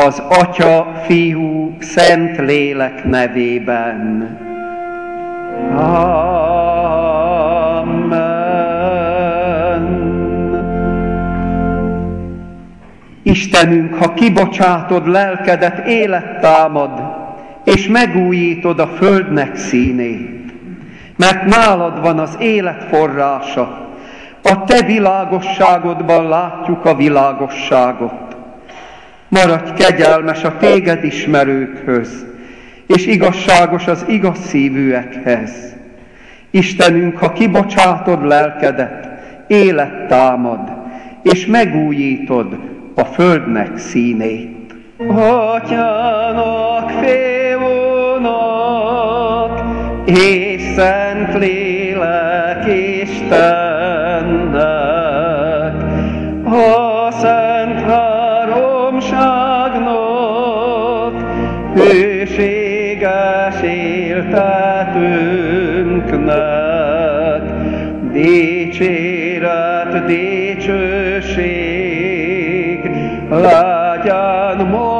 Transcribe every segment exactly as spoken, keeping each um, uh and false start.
az Atya, Fiú, Szent Lélek nevében. Amen. Istenünk, ha kibocsátod lelkedet, élet támad, és megújítod a földnek színét, mert nálad van az élet forrása, a te világosságodban látjuk a világosságot. Maradj kegyelmes a téged ismerőkhöz, és igazságos az igaz szívűekhez. Istenünk, ha kibocsátod lelkedet, élet támad, és megújítod a földnek színét. Atyának, Fiúnak, és Szent Lélek Istennek, a Szent Háromságnak, hűséges éltetőnknek, dicséret, dicsőség, legyen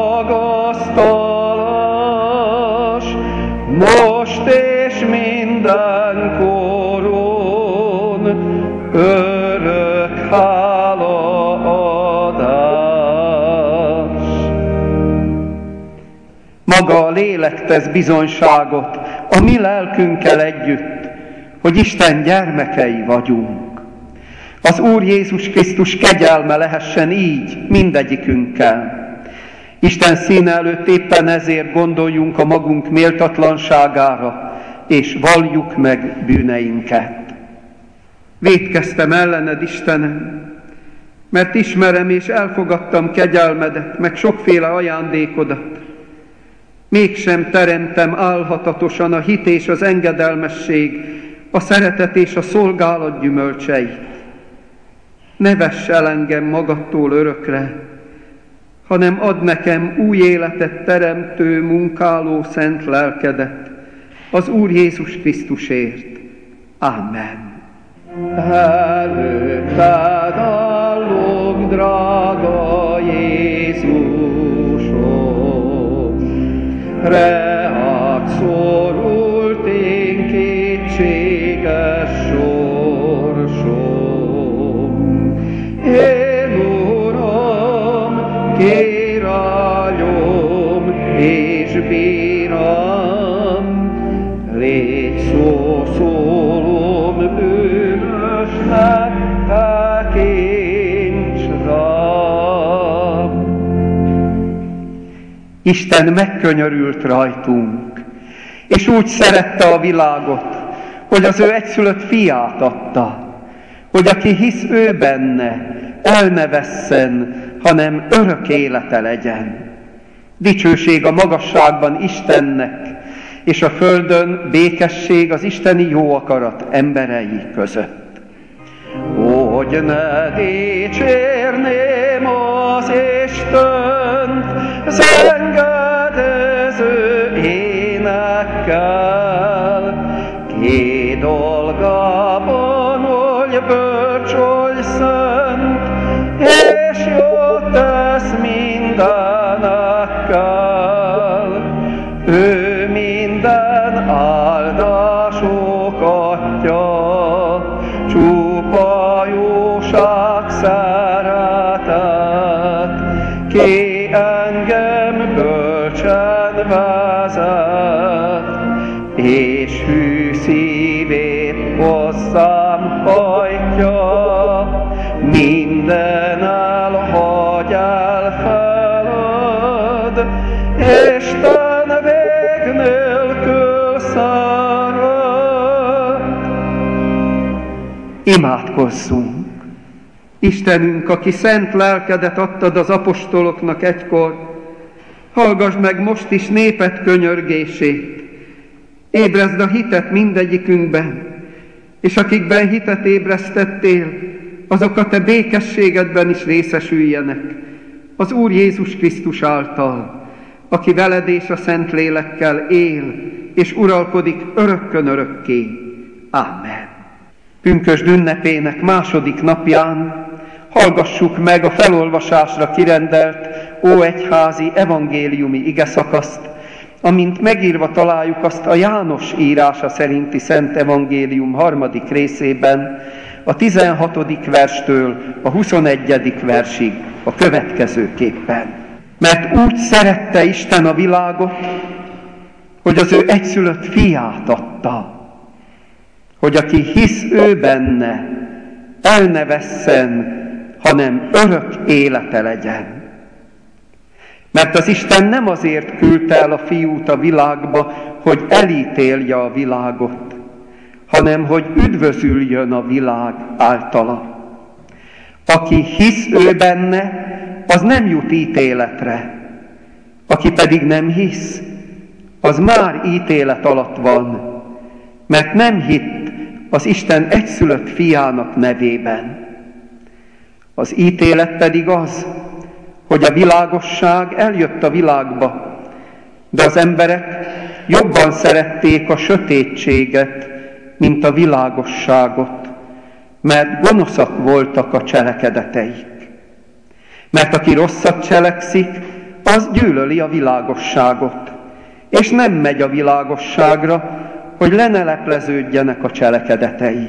magasztalás, most és mindenkoron, örök hálaadás. Maga a lélek tesz bizonyságot a mi lelkünkkel együtt, hogy Isten gyermekei vagyunk. Az Úr Jézus Krisztus kegyelme lehessen így mindegyikünkkel. Isten színe előtt éppen ezért gondoljunk a magunk méltatlanságára, és valljuk meg bűneinket. Vétkeztem ellened, Istenem, mert ismerem és elfogadtam kegyelmedet, meg sokféle ajándékodat. Mégsem teremtem álhatatosan a hit és az engedelmesség, a szeretet és a szolgálat gyümölcseit. Ne vess el engem magadtól örökre, hanem add nekem új életet teremtő, munkáló szent lelkedet, az Úr Jézus Krisztusért. Amen. Előtted állok, drága Jézusom, reád szorult én kétséges sorsom. Én, Uram, kérálom és bírom, légy szó szólom bűnösnek, tekints rám. Isten megkönyörült rajtunk, és úgy szerette a világot, hogy az ő egyszülött fiát adta, hogy aki hisz ő benne, el ne vesszen, hanem örök élete legyen. Dicsőség a magasságban Istennek, és a földön békesség az isteni jó akarat emberei között. Hogy ne dicsérném az Istent zengedező énekkel, ki dolgában oly bölcs, oly szent, és jót tesz mindenekkel. Ő minden áldások Atya, csupa jóság, szeretet, ki engem bölcsen vezet, és hű szívét hozzám hajtja, minden elhagy elfeled, Isten vég nélkül szeret. Imádkozzunk! Istenünk, aki szent lelkedet adtad az apostoloknak egykor, hallgass meg most is néped könyörgését, ébrezd a hitet mindegyikünkben, és akikben hitet ébresztettél, azok a te békességedben is részesüljenek, az Úr Jézus Krisztus által, aki veled és a Szent Lélekkel él, és uralkodik örökkön örökké. Amen. Pünkösd ünnepének második napján hallgassuk meg a felolvasásra kirendelt óegyházi evangéliumi igeszakaszt, amint megírva találjuk azt a János írása szerinti Szent Evangélium harmadik részében, a tizenhatodik verstől a huszonegyedik versig a következőképpen. Mert úgy szerette Isten a világot, hogy az ő egyszülött fiát adta, hogy aki hisz ő benne, el ne vesszen, hanem örök élete legyen. Mert az Isten nem azért küldte el a fiút a világba, hogy elítélje a világot, hanem hogy üdvözüljön a világ általa. Aki hisz ő benne, az nem jut ítéletre. Aki pedig nem hisz, az már ítélet alatt van, mert nem hitt az Isten egyszülött fiának nevében. Az ítélet pedig az, hogy a világosság eljött a világba, de az emberek jobban szerették a sötétséget, mint a világosságot, mert gonoszak voltak a cselekedeteik. Mert aki rosszat cselekszik, az gyűlöli a világosságot, és nem megy a világosságra, hogy le ne lepleződjenek a cselekedetei.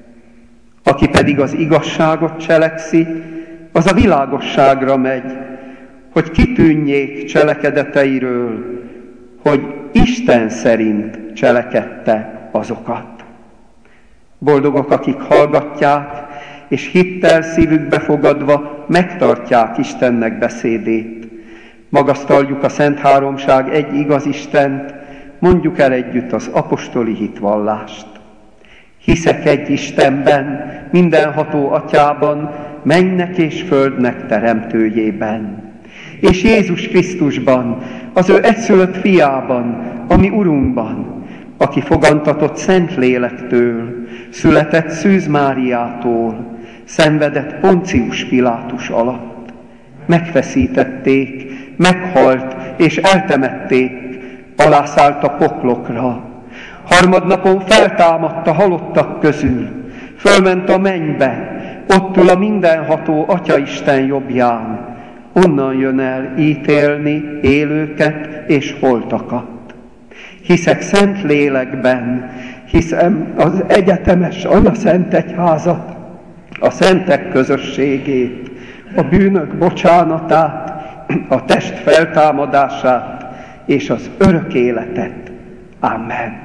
Aki pedig az igazságot cselekszi, az a világosságra megy, hogy kitűnjék cselekedeteiről, hogy Isten szerint cselekedte azokat. Boldogok, akik hallgatják, és hittel szívükbe fogadva megtartják Istennek beszédét. Magasztaljuk a Szent Háromság egy igaz Istent, mondjuk el együtt az apostoli hitvallást. Hiszek egy Istenben, mindenható Atyában, mennek és földnek teremtőjében, és Jézus Krisztusban, az ő egyszülött fiában, ami Urunkban, aki fogantatott Szent Lélektől, született Szűz Máriától, szenvedett Poncius Pilátus alatt. Megfeszítették, meghalt és eltemették, alászállt a poklokra. Harmadnapon feltámadt a halottak közül, fölment a mennybe, ott ül a mindenható Atyaisten jobbján, onnan jön el ítélni élőket és holtakat. Hiszek Szent Lélekben, hiszem az egyetemes anyaszentegyházat, a szentek közösségét, a bűnök bocsánatát, a test feltámadását és az örök életet. Amen.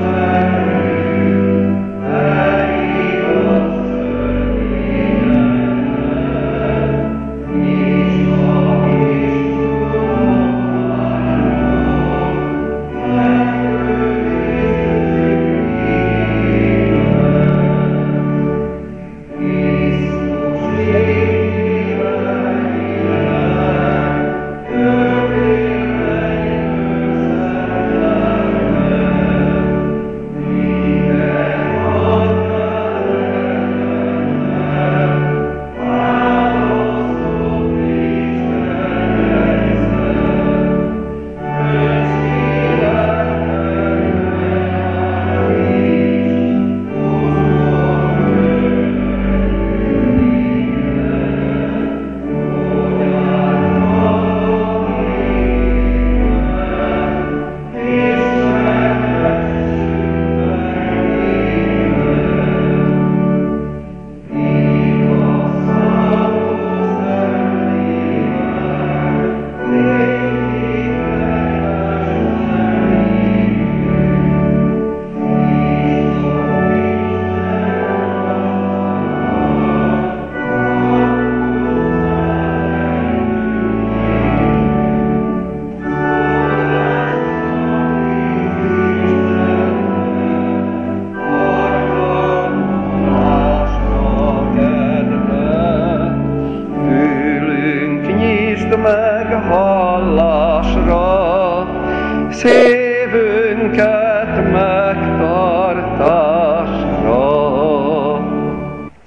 Amen.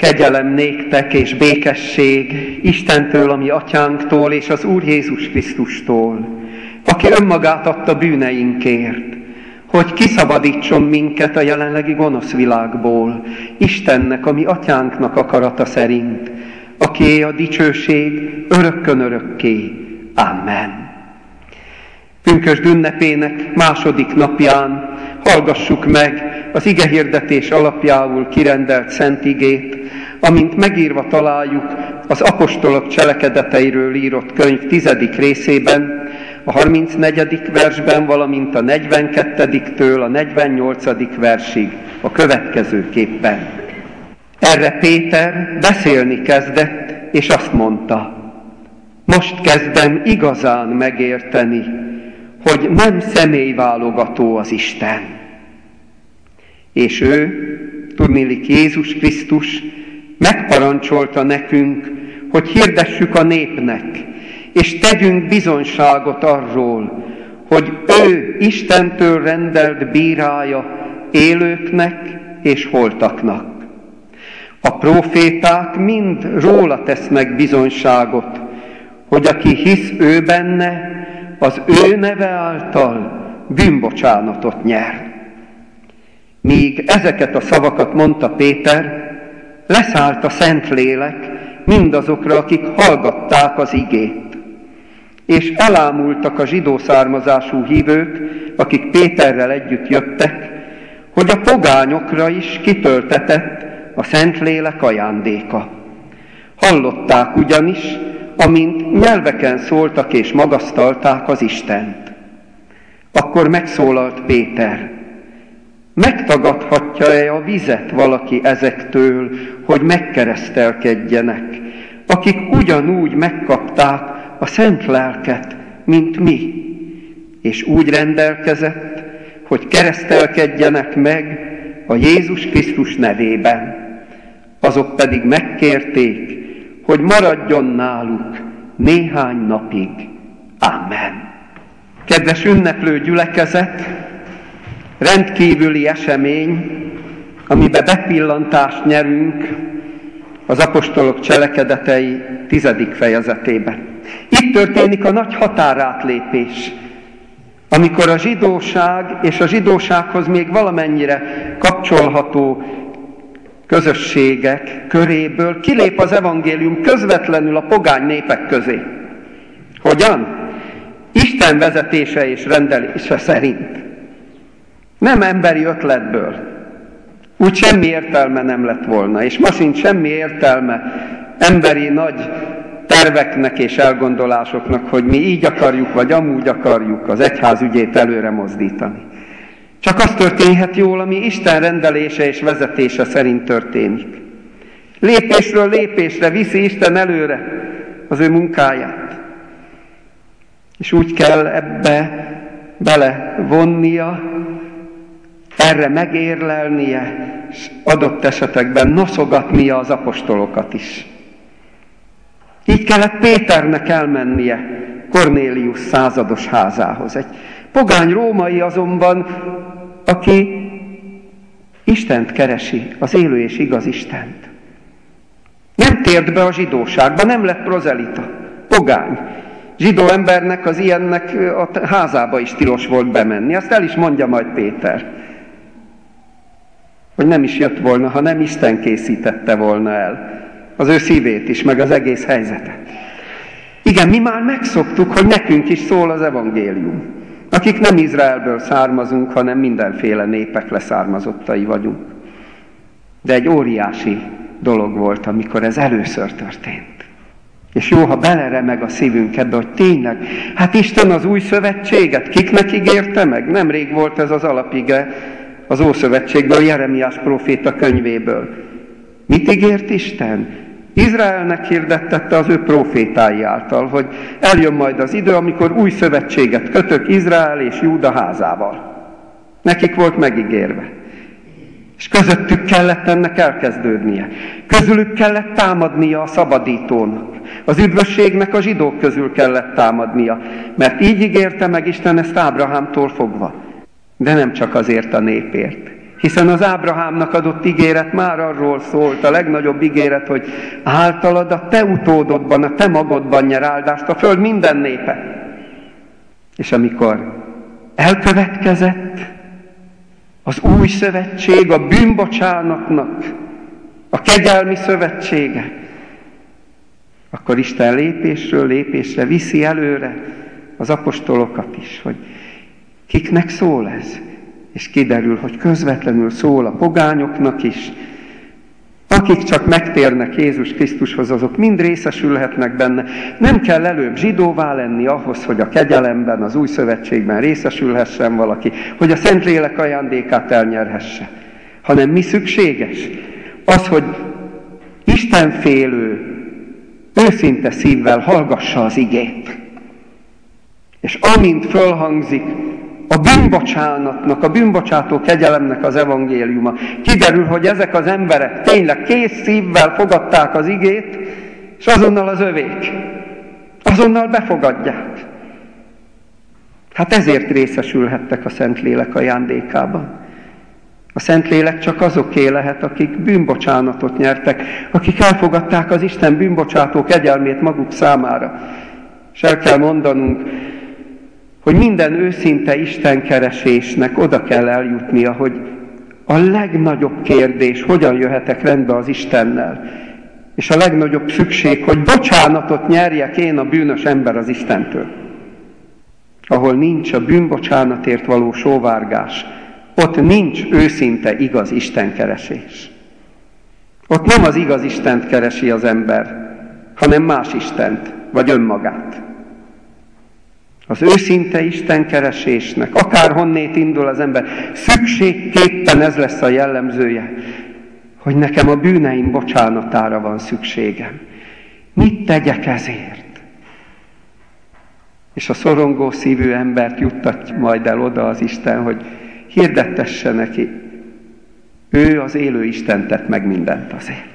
Kegyelem néktek és békesség Istentől, ami atyánktól, és az Úr Jézus Krisztustól, aki önmagát adta bűneinkért, hogy kiszabadítson minket a jelenlegi gonosz világból, Istennek, ami atyánknak akarata szerint, akié a dicsőség örökkön örökké. Amen. Pünkösd ünnepének második napján hallgassuk meg az igehirdetés alapjául kirendelt szent igét, amint megírva találjuk az apostolok cselekedeteiről írott könyv tizedik részében, a harmincnegyedik versben, valamint a negyvenkettediktől a negyvennyolcadik versig a következőképpen. Erre Péter beszélni kezdett, és azt mondta: most kezdem igazán megérteni, hogy nem személyválogató az Isten. És ő, tudniillik Jézus Krisztus, megparancsolta nekünk, hogy hirdessük a népnek, és tegyünk bizonyságot arról, hogy ő Istentől rendelt bírája élőknek és holtaknak. A próféták mind róla tesznek bizonyságot, hogy aki hisz ő benne, az ő neve által bűnbocsánatot nyer. Míg ezeket a szavakat mondta Péter, leszállt a Szentlélek mindazokra, akik hallgatták az igét. És elámultak a zsidó származású hívők, akik Péterrel együtt jöttek, hogy a pogányokra is kitöltetett a Szentlélek ajándéka. Hallották ugyanis, amint nyelveken szóltak és magasztalták az Istent. Akkor megszólalt Péter: megtagadhatja-e a vizet valaki ezektől, hogy megkeresztelkedjenek, akik ugyanúgy megkapták a szent lelket, mint mi? És úgy rendelkezett, hogy keresztelkedjenek meg a Jézus Krisztus nevében. Azok pedig megkérték, hogy maradjon náluk néhány napig. Amen. Kedves ünneplő gyülekezet, rendkívüli esemény, amiben bepillantást nyerünk az apostolok cselekedetei tizedik fejezetében. Itt történik a nagy határátlépés, amikor a zsidóság és a zsidósághoz még valamennyire kapcsolható közösségek köréből kilép az evangélium közvetlenül a pogány népek közé. Hogyan? Isten vezetése és rendelése szerint. Nem emberi ötletből. Úgy semmi értelme nem lett volna, és ma sincs semmi értelme emberi nagy terveknek és elgondolásoknak, hogy mi így akarjuk, vagy amúgy akarjuk az egyház ügyét előre mozdítani. Csak az történhet jól, ami Isten rendelése és vezetése szerint történik. Lépésről lépésre viszi Isten előre az ő munkáját. És úgy kell ebbe belevonnia, erre megérlelnie, és adott esetekben noszogatnia az apostolokat is. Így kellett Péternek elmennie Kornélius százados házához. Egy pogány római azonban, aki Istent keresi, az élő és igaz Istent. Nem tért be a zsidóságba, nem lett prozelita, pogány. Zsidó embernek, az ilyennek a házába is tilos volt bemenni. Azt el is mondja majd Péter, hogy nem is jött volna, ha nem Isten készítette volna el az ő szívét is, meg az egész helyzetet. Igen, mi már megszoktuk, hogy nekünk is szól az evangélium. Akik nem Izraelből származunk, hanem mindenféle népek leszármazottai vagyunk. De egy óriási dolog volt, amikor ez először történt. És jó, ha beleremeg a szívünk ebbe, hogy tényleg, hát Isten az új szövetséget kiknek ígérte meg? Nemrég volt ez az alapige az Ószövetségből, Jeremiás próféta könyvéből. Mit ígért Isten? Izraelnek hirdettette az ő prófétái által, hogy eljön majd az idő, amikor új szövetséget kötök Izrael és Júda házával. Nekik volt megígérve. És közöttük kellett ennek elkezdődnie. Közülük kellett támadnia a szabadítónak. Az üdvösségnek a zsidók közül kellett támadnia, mert így ígérte meg Isten ezt Ábrahámtól fogva. De nem csak azért a népért. Hiszen az Ábrahámnak adott ígéret már arról szólt, a legnagyobb ígéret, hogy általad a te utódodban, a te magodban nyer áldást a föld minden népe. És amikor elkövetkezett az új szövetség, a bűnbocsánatnak a kegyelmi szövetsége, akkor Isten lépésről lépésre viszi előre az apostolokat is, hogy kiknek szól ez. És kiderül, hogy közvetlenül szól a pogányoknak is. Akik csak megtérnek Jézus Krisztushoz, azok mind részesülhetnek benne. Nem kell előbb zsidóvá lenni ahhoz, hogy a kegyelemben, az új szövetségben részesülhessen valaki, hogy a Szentlélek ajándékát elnyerhesse. Hanem mi szükséges? Az, hogy istenfélő, őszinte szívvel hallgassa az igét. És amint fölhangzik a bűnbocsánatnak, a bűnbocsátó kegyelemnek az evangéliuma, kiderül, hogy ezek az emberek tényleg kész szívvel fogadták az igét, és azonnal az övék. Azonnal befogadják. Hát ezért részesülhettek a Szentlélek ajándékában. A Szentlélek csak azoké lehet, akik bűnbocsánatot nyertek, akik elfogadták az Isten bűnbocsátó kegyelmét maguk számára. És el kell mondanunk, hogy minden őszinte istenkeresésnek oda kell eljutnia, hogy a legnagyobb kérdés, hogyan jöhetek rendbe az Istennel, és a legnagyobb szükség, hogy bocsánatot nyerjek én, a bűnös ember, az Istentől. Ahol nincs a bűnbocsánatért való sóvárgás, ott nincs őszinte igaz istenkeresés. Ott nem az igaz Istent keresi az ember, hanem más Istent, vagy önmagát. Az őszinte istenkeresésnek, akárhonnét indul az ember, szükségképpen ez lesz a jellemzője, hogy nekem a bűneim bocsánatára van szükségem. Mit tegyek ezért? És a szorongó szívű embert juttat majd el oda az Isten, hogy hirdettesse neki, ő az élő Isten tett meg mindent azért.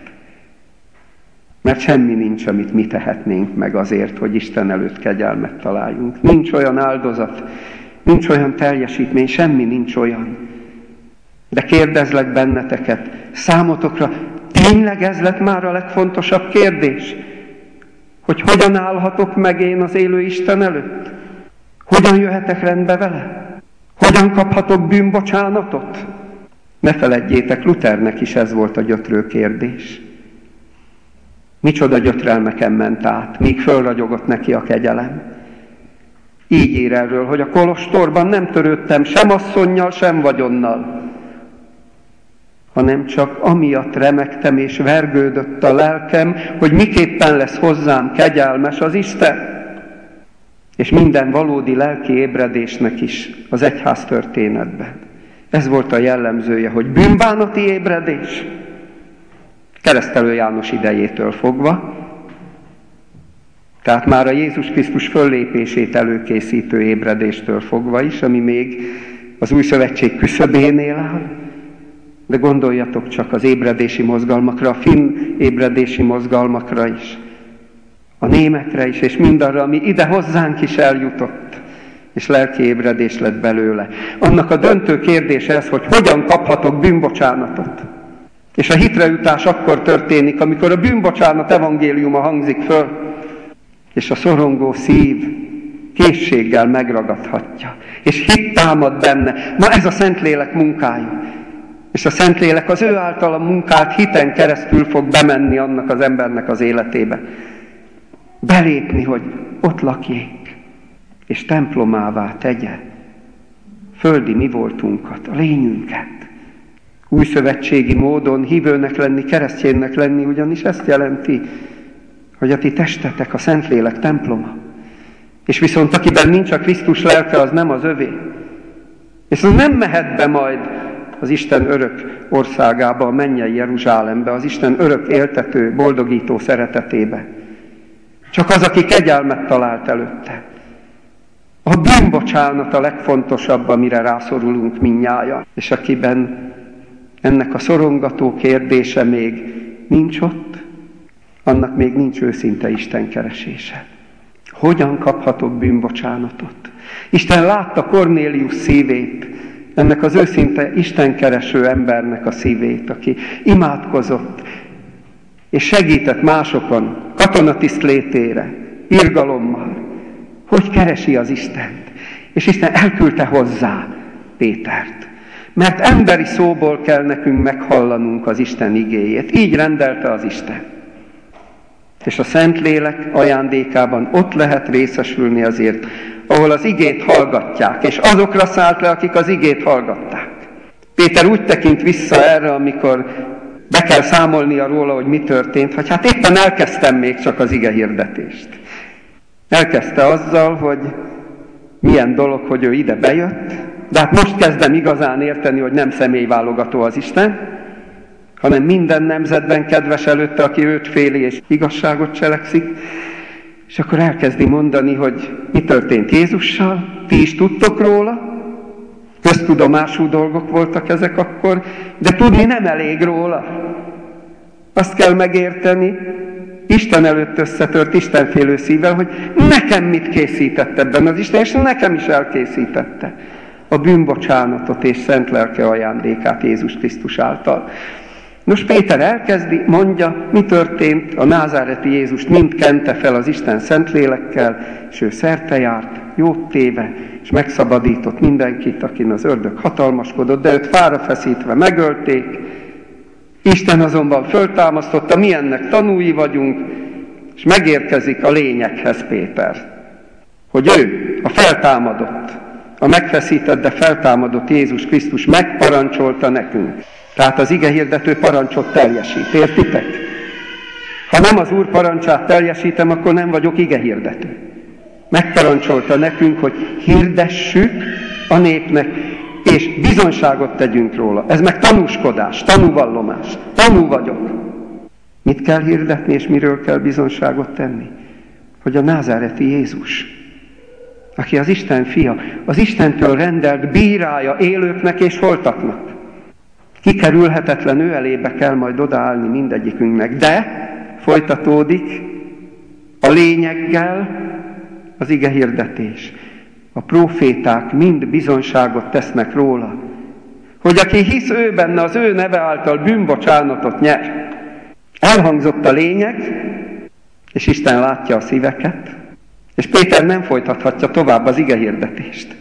Mert semmi nincs, amit mi tehetnénk meg azért, hogy Isten előtt kegyelmet találjunk. Nincs olyan áldozat, nincs olyan teljesítmény, semmi nincs olyan. De kérdezlek benneteket, számotokra tényleg ez lett már a legfontosabb kérdés? Hogy hogyan állhatok meg én az élő Isten előtt? Hogyan jöhetek rendbe vele? Hogyan kaphatok bűnbocsánatot? Ne feledjétek, Luthernek is ez volt a gyötrő kérdés. Micsoda gyötrelmeken ment át, míg fölragyogott neki a kegyelem. Így ír erről, hogy a kolostorban nem törődtem sem asszonnyal, sem vagyonnal, hanem csak amiatt remegtem és vergődött a lelkem, hogy miképpen lesz hozzám kegyelmes az Isten. És minden valódi lelki ébredésnek is az egyház történetben. Ez volt a jellemzője, hogy bűnbánati ébredés, Keresztelő János idejétől fogva, tehát már a Jézus Krisztus föllépését előkészítő ébredéstől fogva is, ami még az új szövetség küszöbénél áll. De gondoljatok csak az ébredési mozgalmakra, a finn ébredési mozgalmakra is, a németre is, és mindarra, ami ide hozzánk is eljutott, és lelki ébredés lett belőle. Annak a döntő kérdése ez, hogy hogyan kaphatok bűnbocsánatot. És a hitrejutás akkor történik, amikor a bűnbocsánat evangéliuma hangzik föl, és a szorongó szív készséggel megragadhatja, és hit támad benne. Na ez a Szentlélek munkája. És a Szentlélek az ő általa munkált hiten keresztül fog bemenni annak az embernek az életébe. Belépni, hogy ott lakjék, és templomává tegye földi mi voltunkat, a lényünket. Újszövetségi módon hívőnek lenni, keresztjénnek lenni, ugyanis ezt jelenti, hogy a ti testetek a Szentlélek temploma. És viszont akiben nincs a Krisztus lelke, az nem az övé. És az nem mehet be majd az Isten örök országába, a mennyei Jeruzsálembe, az Isten örök éltető, boldogító szeretetébe. Csak az, aki kegyelmet talált előtte. A bűnbocsánat a legfontosabb, amire rászorulunk mindnyájan. És akiben ennek a szorongató kérdése még nincs ott, annak még nincs őszinte Isten keresése. Hogyan kaphatok bűnbocsánatot? Isten látta Kornélius szívét, ennek az őszinte istenkereső embernek a szívét, aki imádkozott, és segített másokon, katonatiszt létére, irgalommal, hogy keresi az Istent. És Isten elküldte hozzá Pétert. Mert emberi szóból kell nekünk meghallanunk az Isten igéjét. Így rendelte az Isten. És a Szentlélek ajándékában ott lehet részesülni azért, ahol az igét hallgatják, és azokra szállt le, akik az igét hallgatták. Péter úgy tekint vissza erre, amikor be kell számolnia róla, hogy mi történt, hogy hát éppen elkezdtem még csak az ige hirdetést. Elkezdte azzal, hogy milyen dolog, hogy ő ide bejött, de hát most kezdem igazán érteni, hogy nem személyválogató az Isten, hanem minden nemzetben kedves előtte, aki őt féli és igazságot cselekszik, és akkor elkezdi mondani, hogy mi történt Jézussal, ti is tudtok róla, köztudomású dolgok voltak ezek akkor, de tudni nem elég róla. Azt kell megérteni, Isten előtt összetört istenfélő szívvel, hogy nekem mit készített ebben az Isten, és nekem is elkészítette a bűnbocsánatot és szent lelke ajándékát Jézus Krisztus által. Nos, Péter elkezdi, mondja, mi történt, a názáreti Jézust mind kente fel az Isten Szentlélekkel, és ő szerte járt, jót téve, és megszabadított mindenkit, akin az ördög hatalmaskodott, de őt fára feszítve megölték. Isten azonban föltámasztotta, mi ennek tanúi vagyunk, és megérkezik a lényeghez Péter, hogy ő, a feltámadott, a megfeszített, de feltámadott Jézus Krisztus megparancsolta nekünk. Tehát az igehirdető parancsot teljesít, értitek? Ha nem az Úr parancsát teljesítem, akkor nem vagyok igehirdető. Megparancsolta nekünk, hogy hirdessük a népnek, és bizonyságot tegyünk róla. Ez meg tanúskodás, tanúvallomás. Tanú vagyok. Mit kell hirdetni, és miről kell bizonyságot tenni? Hogy a názáreti Jézus, aki az Isten fia, az Istentől rendelt bírája élőknek és holtaknak. Kikerülhetetlen ő elébe kell majd odaállni mindegyikünknek, de folytatódik a lényeggel az igehirdetés. A próféták mind bizonyságot tesznek róla, hogy aki hisz ő benne, az ő neve által bűnbocsánatot nyer. Elhangzott a lényeg, és Isten látja a szíveket, és Péter nem folytathatja tovább az igehirdetést,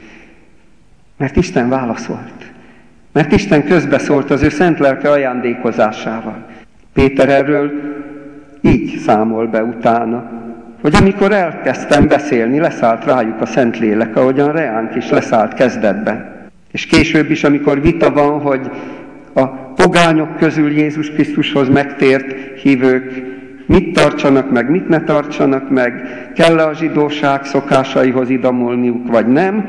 mert Isten válaszolt. Mert Isten közbeszólt az ő szent lelke ajándékozásával. Péter erről így számol be utána, hogy amikor elkezdtem beszélni, leszállt rájuk a Szentlélek, ahogyan reánk is leszállt kezdetben. És később is, amikor vita van, hogy a pogányok közül Jézus Krisztushoz megtért hívők mit tartsanak meg, mit ne tartsanak meg, kell-e a zsidóság szokásaihoz idomulniuk, vagy nem,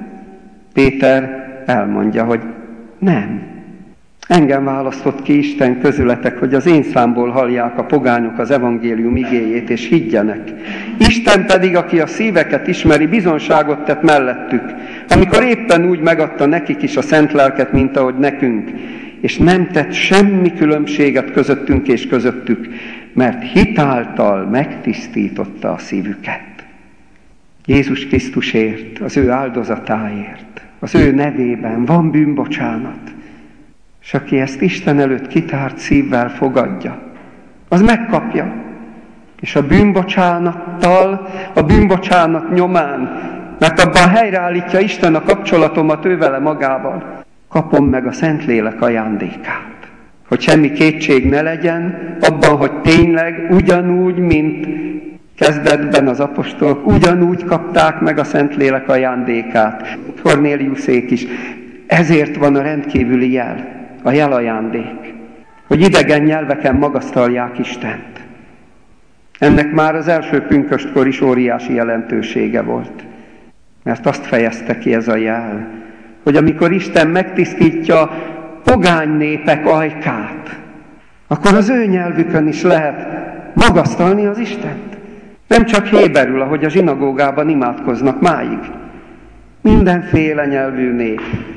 Péter elmondja, hogy nem. Engem választott ki Isten közületek, hogy az én számból hallják a pogányok az evangélium igéjét, és higgyenek. Isten pedig, aki a szíveket ismeri, bizonságot tett mellettük, amikor éppen úgy megadta nekik is a szent lelket, mint ahogy nekünk, és nem tett semmi különbséget közöttünk és közöttük, mert hitáltal megtisztította a szívüket. Jézus Krisztusért, az ő áldozatáért, az ő nevében van bűnbocsánat. És aki ezt Isten előtt kitárt szívvel fogadja, az megkapja. És a bűnbocsánattal, a bűnbocsánat nyomán, mert abban helyreállítja Isten a kapcsolatomat ővele magával, kapom meg a Szentlélek ajándékát. Hogy semmi kétség ne legyen abban, hogy tényleg ugyanúgy, mint kezdetben az apostolok, ugyanúgy kapták meg a Szentlélek ajándékát. Kornéliuszék is. Ezért van a rendkívüli jel, a jelajándék, hogy idegen nyelveken magasztalják Istent. Ennek már az első pünköstkor is óriási jelentősége volt, mert azt fejezte ki ez a jel, hogy amikor Isten megtisztítja pogány népek ajkát, akkor az ő nyelvükön is lehet magasztalni az Istent. Nem csak héberül, ahogy a zsinagógában imádkoznak máig. Mindenféle nyelvű nép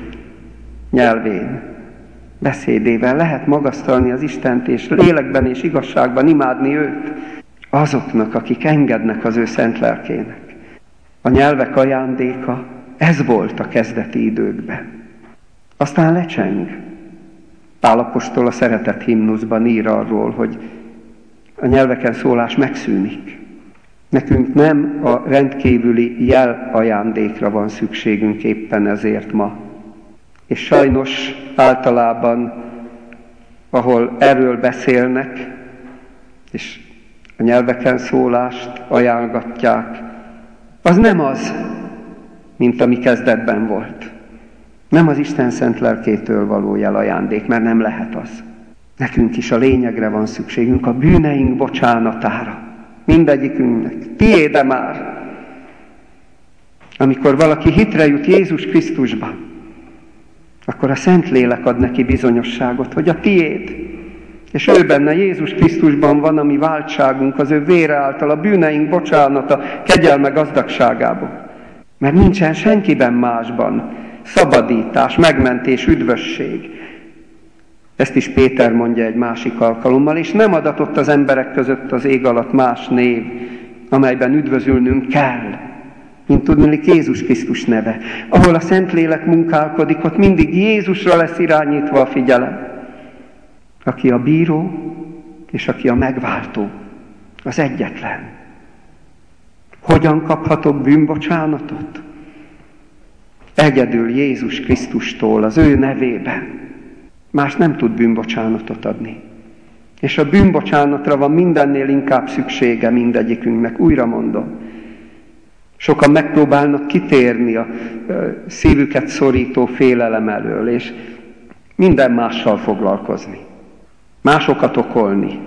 nyelvén, beszédével lehet magasztalni az Istent, és lélekben és igazságban imádni őt, azoknak, akik engednek az ő szent lelkének. A nyelvek ajándéka, ez volt a kezdeti időkben. Aztán lecseng. Pál apostol a szeretet himnuszban ír arról, hogy a nyelveken szólás megszűnik. Nekünk nem a rendkívüli jel ajándékra van szükségünk éppen ezért ma. És sajnos általában, ahol erről beszélnek, és a nyelveken szólást ajánlgatják, az nem az, mint ami kezdetben volt. Nem az Isten szent lelkétől való jelajándék, mert nem lehet az. Nekünk is a lényegre van szükségünk, a bűneink bocsánatára. Mindegyikünknek. Tiéde már. Amikor valaki hitre jut Jézus Krisztusban, akkor a Szentlélek ad neki bizonyosságot, hogy a tiéd. És ő benne, Jézus Krisztusban van a mi váltságunk, az ő vére által, a bűneink bocsánata, kegyelme gazdagságából. Mert nincsen senkiben másban szabadítás, megmentés, üdvösség. Ezt is Péter mondja egy másik alkalommal, és nem adatott az emberek között az ég alatt más név, amelyben üdvözülnünk kell, mint tudniillik Jézus Krisztus neve. Ahol a Szentlélek munkálkodik, ott mindig Jézusra lesz irányítva a figyelem, aki a bíró, és aki a megváltó, az egyetlen. Hogyan kaphatok bűnbocsánatot? Egyedül Jézus Krisztustól, az ő nevében. Más nem tud bűnbocsánatot adni. És a bűnbocsánatra van mindennél inkább szüksége mindegyikünknek. Újra mondom. Sokan megpróbálnak kitérni a szívüket szorító félelem elől, és minden mással foglalkozni. Másokat okolni.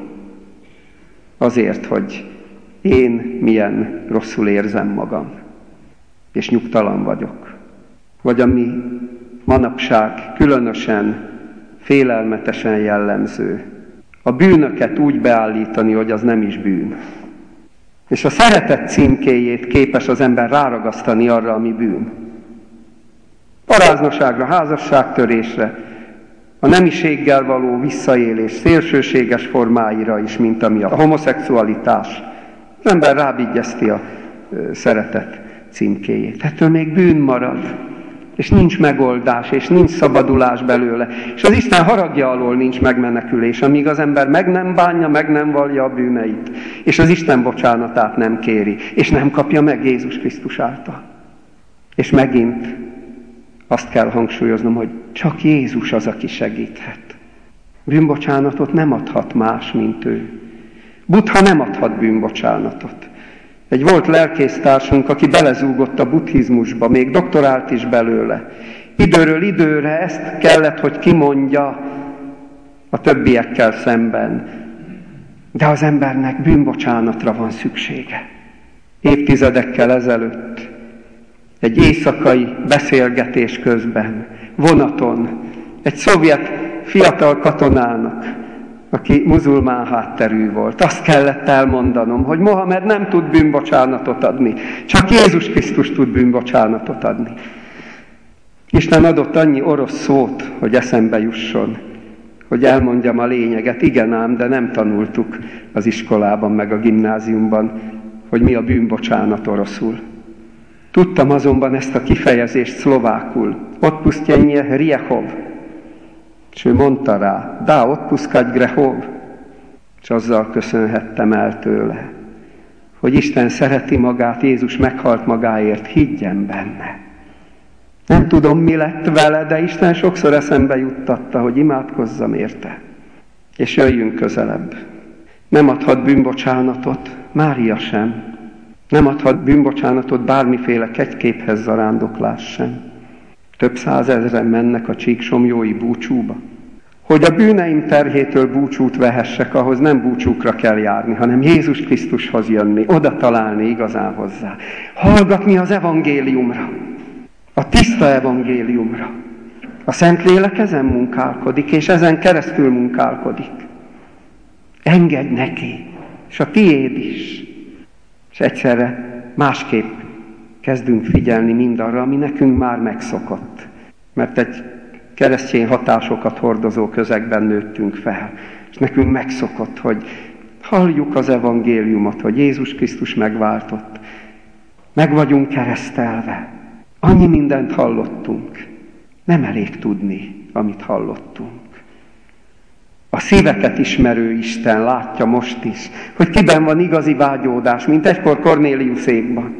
Azért, hogy én milyen rosszul érzem magam, és nyugtalan vagyok. Vagy ami manapság különösen félelmetesen jellemző, a bűnöket úgy beállítani, hogy az nem is bűn. És a szeretet címkéjét képes az ember ráragasztani arra, ami bűn. Paráznaságra, házasságtörésre, a nemiséggel való visszaélés szélsőséges formáira is, mint ami a homoszexualitás. Az ember rábigyezti a szeretet címkéjét. Ettől még bűn marad, és nincs megoldás, és nincs szabadulás belőle. És az Isten haragja alól nincs megmenekülés, amíg az ember meg nem bánja, meg nem vallja a bűneit, és az Isten bocsánatát nem kéri, és nem kapja meg Jézus Krisztus által. És megint azt kell hangsúlyoznom, hogy csak Jézus az, aki segíthet. Bűnbocsánatot nem adhat más, mint ő. Buddha nem adhat bűnbocsánatot. Egy volt lelkésztársunk, aki belezúgott a buddhizmusba, még doktorált is belőle. Időről időre ezt kellett, hogy kimondja a többiekkel szemben. De az embernek bűnbocsánatra van szüksége. Évtizedekkel ezelőtt egy éjszakai beszélgetés közben, vonaton, egy szovjet fiatal katonának, aki muzulmán hátterű volt. Azt kellett elmondanom, hogy Mohamed nem tud bűnbocsánatot adni, csak Jézus Krisztus tud bűnbocsánatot adni. Isten adott annyi orosz szót, hogy eszembe jusson, hogy elmondjam a lényeget. Igen ám, de nem tanultuk az iskolában, meg a gimnáziumban, hogy mi a bűnbocsánat oroszul. Tudtam azonban ezt a kifejezést szlovákul. Odpusztjenje Riechov. És ő mondta rá, dá, odpuszkadj grehov. És azzal köszönhettem el tőle, hogy Isten szereti magát, Jézus meghalt magáért, higgyen benne. Nem tudom, mi lett vele, de Isten sokszor eszembe juttatta, hogy imádkozzam érte. És jöjjünk közelebb. Nem adhat bűnbocsánatot, Mária sem. Nem adhat bűnbocsánatot bármiféle kegyképhez zarándoklás sem. Több százezren mennek a csíksomjói búcsúba. Hogy a bűneim terhétől búcsút vehessek, ahhoz nem búcsúkra kell járni, hanem Jézus Krisztushoz jönni, oda találni igazán hozzá. Hallgatni az evangéliumra, a tiszta evangéliumra. A Szentlélek ezen munkálkodik, és ezen keresztül munkálkodik. Engedj neki, és a tiéd is. És egyszerre másképp kezdünk figyelni mindarra, ami nekünk már megszokott. Mert egy keresztény hatásokat hordozó közegben nőttünk fel. És nekünk megszokott, hogy halljuk az evangéliumot, hogy Jézus Krisztus megváltott. Meg vagyunk keresztelve. Annyi mindent hallottunk. Nem elég tudni, amit hallottunk. A szíveket ismerő Isten látja most is, hogy kiben van igazi vágyódás, mint egykor Kornéliusékban.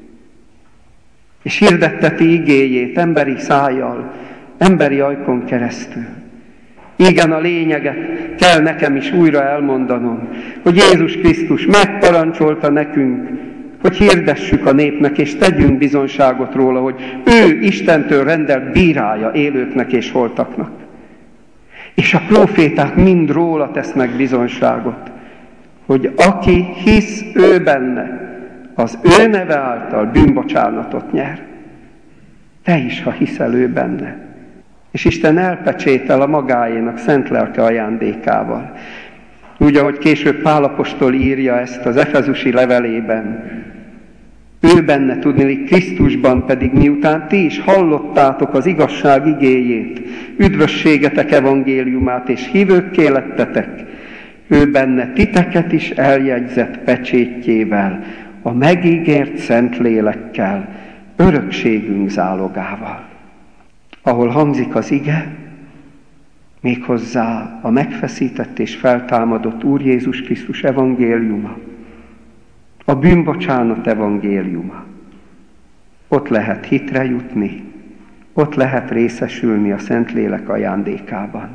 És hirdetteti igéjét emberi szájjal, emberi ajkon keresztül. Igen, a lényeget kell nekem is újra elmondanom, hogy Jézus Krisztus megparancsolta nekünk, hogy hirdessük a népnek, és tegyünk bizonyságot róla, hogy ő Istentől rendelt bírája élőknek és holtaknak. És a próféták mind róla tesznek bizonyságot, hogy aki hisz ő benne, az ő neve által bűnbocsánatot nyer. Te is, ha hiszel ő benne. És Isten elpecsétel a magáénak szent lelke ajándékával. Úgy, ahogy később Pál apostol írja ezt az efezusi levelében. Ő benne tudni, Krisztusban pedig miután ti is hallottátok az igazság igéjét, üdvösségetek evangéliumát, és hívőkké lettetek, ő benne titeket is eljegyzett pecsétjével, a megígért szent lélekkel, örökségünk zálogával. Ahol hangzik az ige, méghozzá a megfeszített és feltámadott Úr Jézus Krisztus evangéliuma, a bűnbocsánat evangéliuma. Ott lehet hitre jutni, ott lehet részesülni a Szentlélek ajándékában.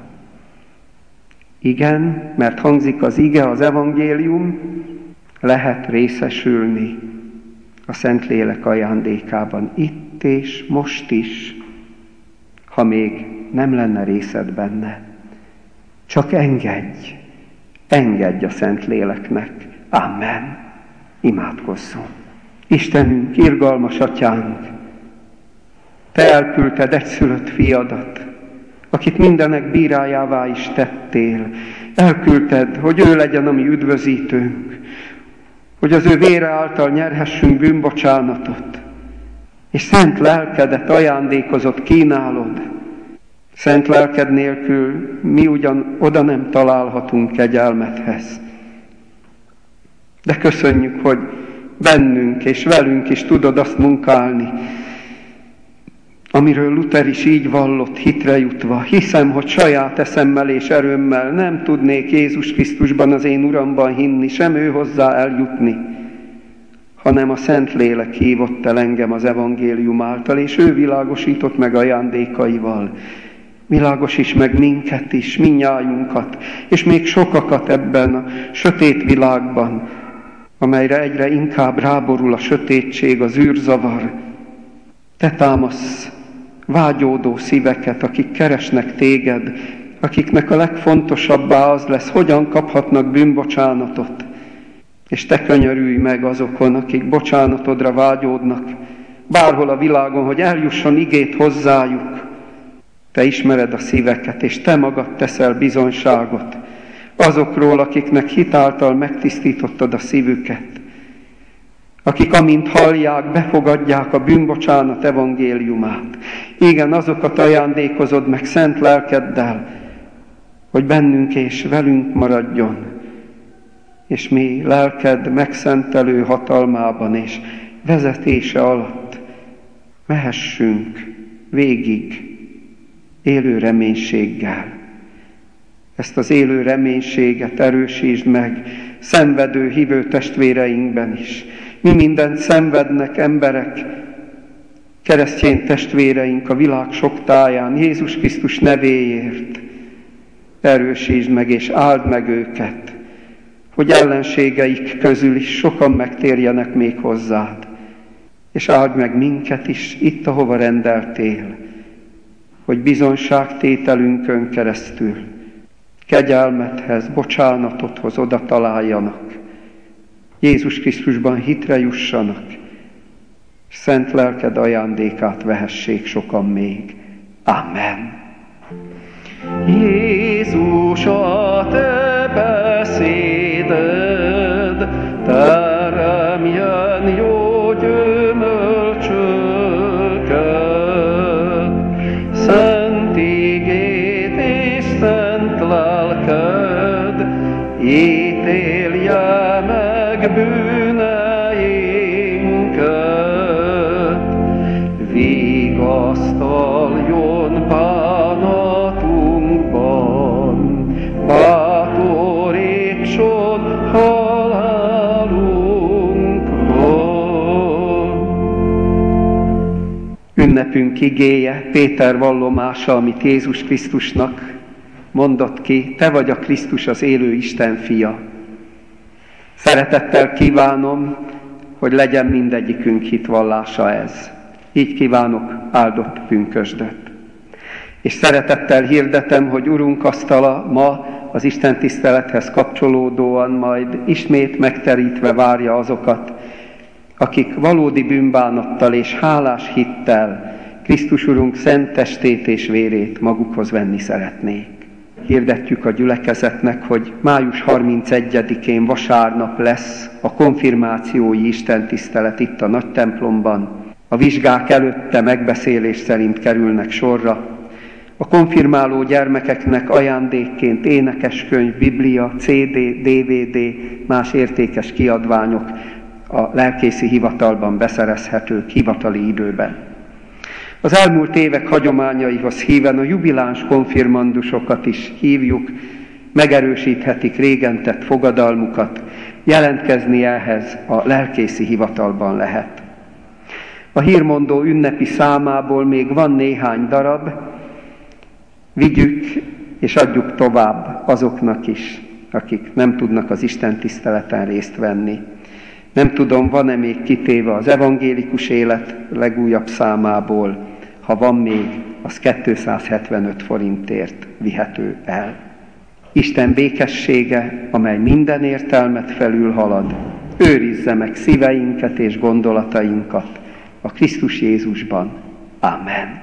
Igen, mert hangzik az ige, az evangélium, lehet részesülni a Szentlélek ajándékában itt és most is, ha még nem lenne részed benne. Csak engedj, engedj a Szentléleknek. Amen. Imádkozzunk. Istenünk, irgalmas atyánk, te elküldted egyszülött fiadat, akit mindenek bírájává is tettél. Elküldted, hogy ő legyen a mi üdvözítőnk, hogy az ő vére által nyerhessünk bűnbocsánatot, és szent lelkedet ajándékozott, kínálod. Szent lelked nélkül mi ugyan oda nem találhatunk kegyelmethez. De köszönjük, hogy bennünk és velünk is tudod azt munkálni, amiről Luther is így vallott, hitre jutva. Hiszem, hogy saját eszemmel és erőmmel nem tudnék Jézus Krisztusban, az én Uramban hinni, sem ő hozzá eljutni, hanem a Szentlélek hívott el engem az evangélium által, és ő világosított meg ajándékaival. Világosíts meg minket is, mindnyájunkat, és még sokakat ebben a sötét világban, amelyre egyre inkább ráborul a sötétség, az űrzavar. Te támasz vágyódó szíveket, akik keresnek téged, akiknek a legfontosabbá az lesz, hogyan kaphatnak bűnbocsánatot. És te könyörülj meg azokon, akik bocsánatodra vágyódnak, bárhol a világon, hogy eljusson igét hozzájuk. Te ismered a szíveket, és te magad teszel bizonyságot azokról, akiknek hitáltal megtisztítottad a szívüket, akik amint hallják, befogadják a bűnbocsánat evangéliumát. Igen, azokat ajándékozod meg szent lelkeddel, hogy bennünk és velünk maradjon, és mi lelked megszentelő hatalmában és vezetése alatt mehessünk végig élő reménységgel. Ezt az élő reménységet erősítsd meg szenvedő hívő testvéreinkben is. Mi mindent szenvednek emberek, keresztény testvéreink a világ sok táján, Jézus Krisztus nevéért. Erősítsd meg és áld meg őket, hogy ellenségeik közül is sokan megtérjenek még hozzád. És áld meg minket is itt, ahova rendeltél, hogy bizonyságtételünkön keresztül kegyelmethez, bocsánatodhoz oda találjanak, Jézus Krisztusban hitre jussanak, szent lelked ajándékát vehessék sokan még. Amen. Jézus, a te beszéded teremjen jó gyümölcsöket, szent igét és szent lelked ítélje meg bűneinket, vigasztaljon ünnepünk igéje, Péter vallomása, amit Jézus Krisztusnak mondott ki: te vagy a Krisztus, az élő Isten fia. Szeretettel kívánom, hogy legyen mindegyikünk hitvallása ez. Így kívánok áldott pünkösdöt. És szeretettel hirdetem, hogy Urunk asztala ma az Isten tisztelethez kapcsolódóan majd ismét megterítve várja azokat, akik valódi bűnbánattal és hálás hittel Krisztus Urunk szent testét és vérét magukhoz venni szeretnék. Hirdetjük a gyülekezetnek, hogy május harmincegyedikén vasárnap lesz a konfirmációi istentisztelet itt a nagy templomban. A vizsgák előtte megbeszélés szerint kerülnek sorra. A konfirmáló gyermekeknek ajándékként énekeskönyv, biblia, cé dé, dé vé dé, más értékes kiadványok a lelkészi hivatalban beszerezhetők hivatali időben. Az elmúlt évek hagyományaihoz híven a jubiláns konfirmandusokat is hívjuk, megerősíthetik régen tett fogadalmukat, jelentkezni ehhez a lelkészi hivatalban lehet. A hírmondó ünnepi számából még van néhány darab, vigyük és adjuk tovább azoknak is, akik nem tudnak az Isten tiszteleten részt venni. Nem tudom, van-e még kitéve az evangélikus élet legújabb számából, ha van még, az kétszázhetvenöt forintért vihető el. Isten békessége, amely minden értelmet felülhalad, őrizze meg szíveinket és gondolatainkat a Krisztus Jézusban. Amen.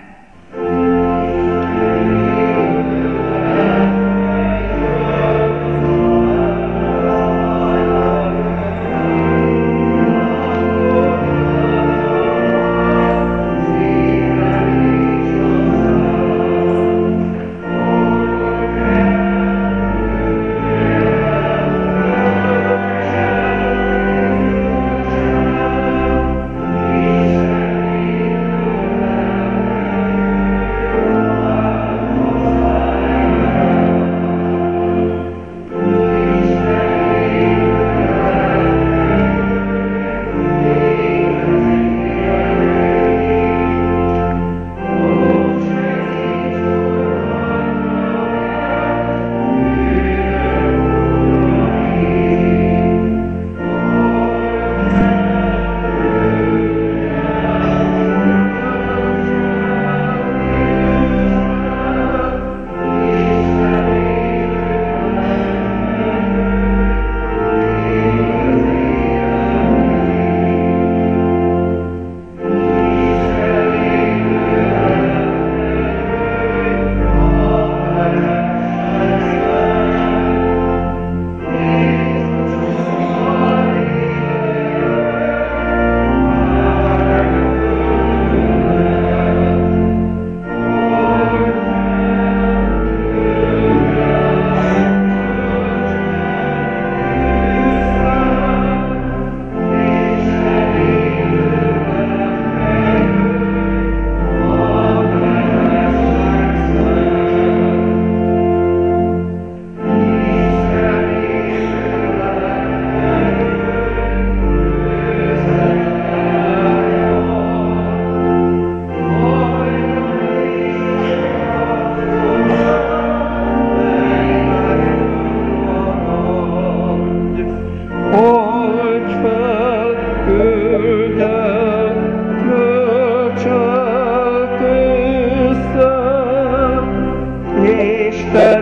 Isten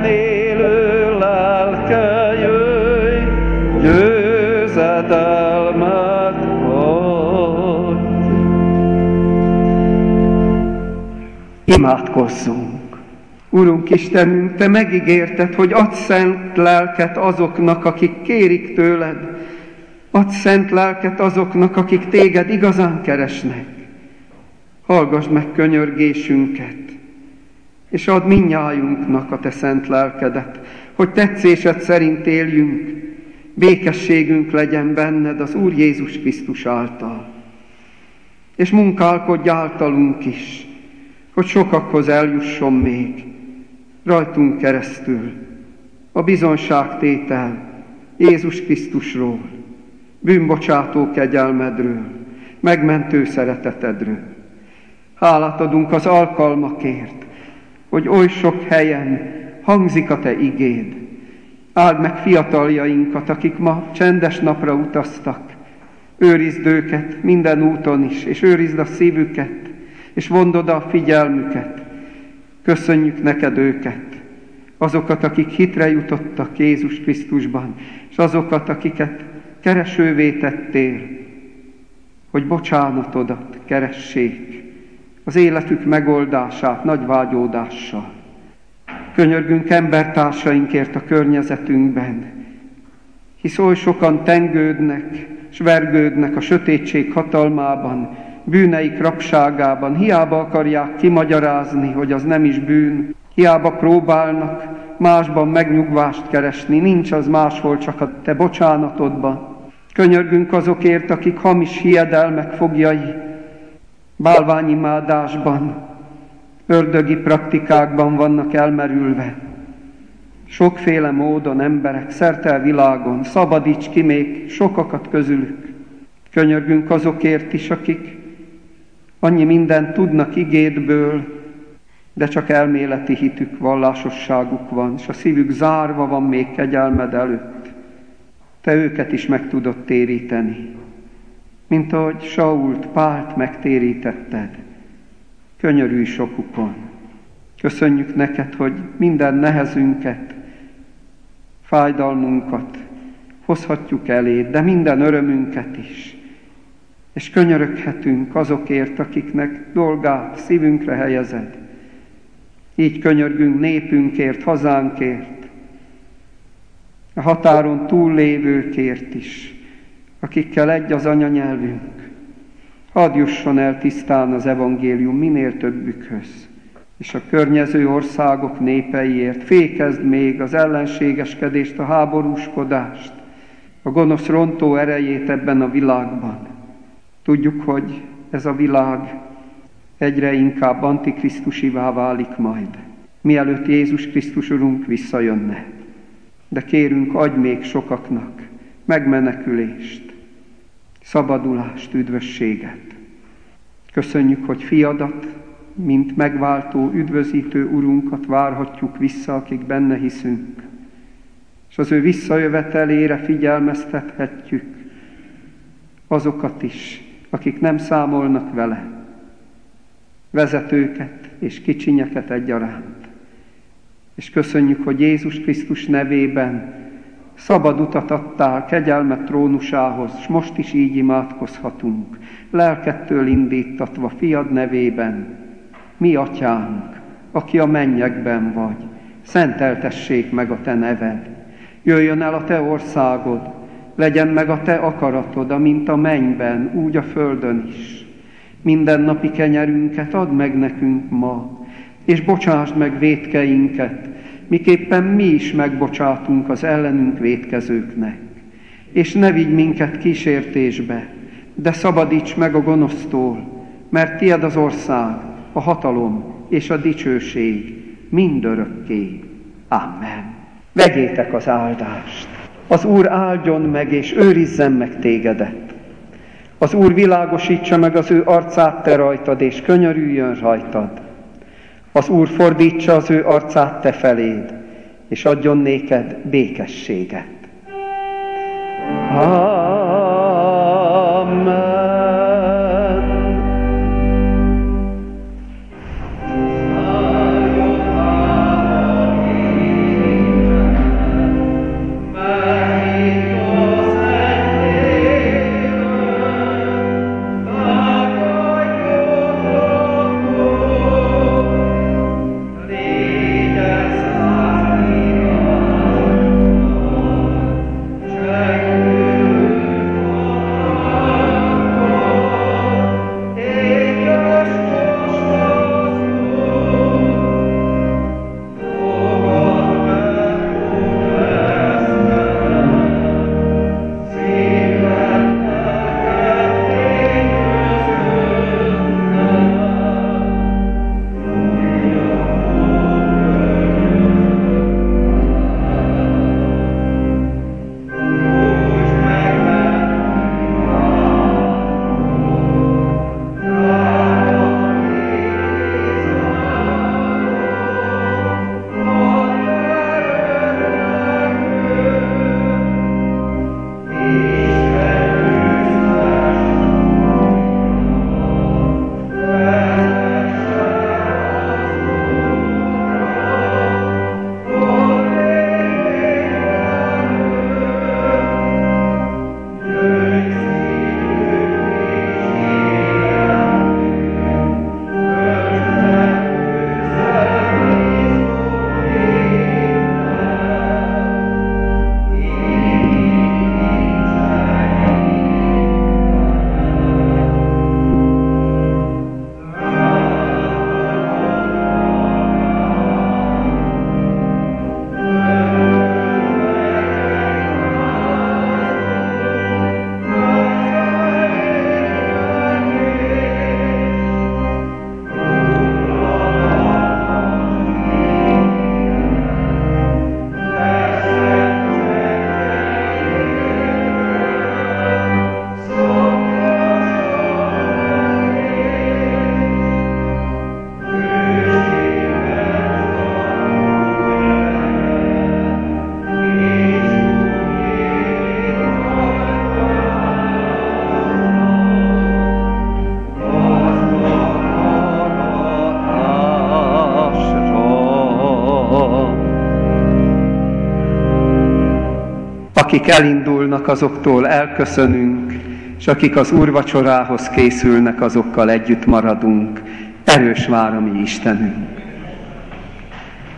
élő lelke, jöjj, győzedelmet adj. Imádkozzunk! Urunk Istenünk, Te megígérted, hogy adj szent lelket azoknak, akik kérik tőled. Adj szent lelket azoknak, akik Téged igazán keresnek. Hallgass meg könyörgésünket, és add mindnyájunknak a Te szent lelkedet, hogy tetszésed szerint éljünk, békességünk legyen benned az Úr Jézus Krisztus által. És munkálkodj általunk is, hogy sokakhoz eljusson még, rajtunk keresztül, a bizonságtétel Jézus Krisztusról, bűnbocsátó kegyelmedről, megmentő szeretetedről. Hálát adunk az alkalmakért, hogy oly sok helyen hangzik a Te igéd. Áld meg fiataljainkat, akik ma csendes napra utaztak. Őrizd őket minden úton is, és őrizd a szívüket, és vond oda a figyelmüket. Köszönjük neked őket, azokat, akik hitre jutottak Jézus Krisztusban, és azokat, akiket keresővé tettél, hogy bocsánatodat keressék, az életük megoldását nagy vágyódással. Könyörgünk embertársainkért a környezetünkben, hisz oly sokan tengődnek, s vergődnek a sötétség hatalmában, bűneik rabságában, hiába akarják kimagyarázni, hogy az nem is bűn, hiába próbálnak másban megnyugvást keresni, nincs az máshol, csak a Te bocsánatodban. Könyörgünk azokért, akik hamis hiedelmek foglyai, bálványimádásban, ördögi praktikákban vannak elmerülve. Sokféle módon emberek szerte a világon, szabadíts ki még sokakat közülük. Könyörgünk azokért is, akik annyi mindent tudnak igédből, de csak elméleti hitük, vallásosságuk van, és a szívük zárva van még kegyelmed előtt. Te őket is meg tudod téríteni, mint ahogy Sault, Pált megtérítetted. Könyörülj sokukon. Köszönjük neked, hogy minden nehezünket, fájdalmunkat hozhatjuk eléd, de minden örömünket is. És könyöröghetünk azokért, akiknek dolgát szívünkre helyezed. Így könyörgünk népünkért, hazánkért, a határon túllévőkért is, akikkel egy az anyanyelvünk. Hadd jusson el tisztán az evangélium minél többükhöz, és a környező országok népeiért fékezd még az ellenségeskedést, a háborúskodást, a gonosz rontó erejét ebben a világban. Tudjuk, hogy ez a világ egyre inkább antikrisztusivá válik majd, mielőtt Jézus Krisztus Urunk visszajönne. De kérünk, adj még sokaknak megmenekülést, szabadulást, üdvösséget. Köszönjük, hogy fiadat, mint megváltó, üdvözítő Urunkat várhatjuk vissza, akik benne hiszünk, és az ő visszajövetelére figyelmeztethetjük azokat is, akik nem számolnak vele, vezetőket és kicsinyeket egyaránt. És köszönjük, hogy Jézus Krisztus nevében szabad utat adtál kegyelmet trónusához, és most is így imádkozhatunk, lelkettől indítatva fiad nevében. Mi atyánk, aki a mennyekben vagy, szenteltessék meg a te neved. Jöjjön el a te országod, legyen meg a te akaratod, amint a mennyben, úgy a földön is. Mindennapi kenyerünket add meg nekünk ma, és bocsásd meg vétkeinket, miképpen mi is megbocsátunk az ellenünk vétkezőknek. És ne vigy minket kísértésbe, de szabadíts meg a gonosztól, mert tied az ország, a hatalom és a dicsőség mindörökké. Amen. Vegyétek az áldást. Az Úr áldjon meg és őrizzen meg tégedet. Az Úr világosítsa meg az ő arcát te rajtad, és könyörüljön rajtad. Az Úr fordítsa az ő arcát te feléd, és adjon néked békességet. Amen. Thank you. akik elindulnak, azoktól elköszönünk, és akik az úrvacsorához készülnek, azokkal együtt maradunk. Erős vár a mi Istenünk!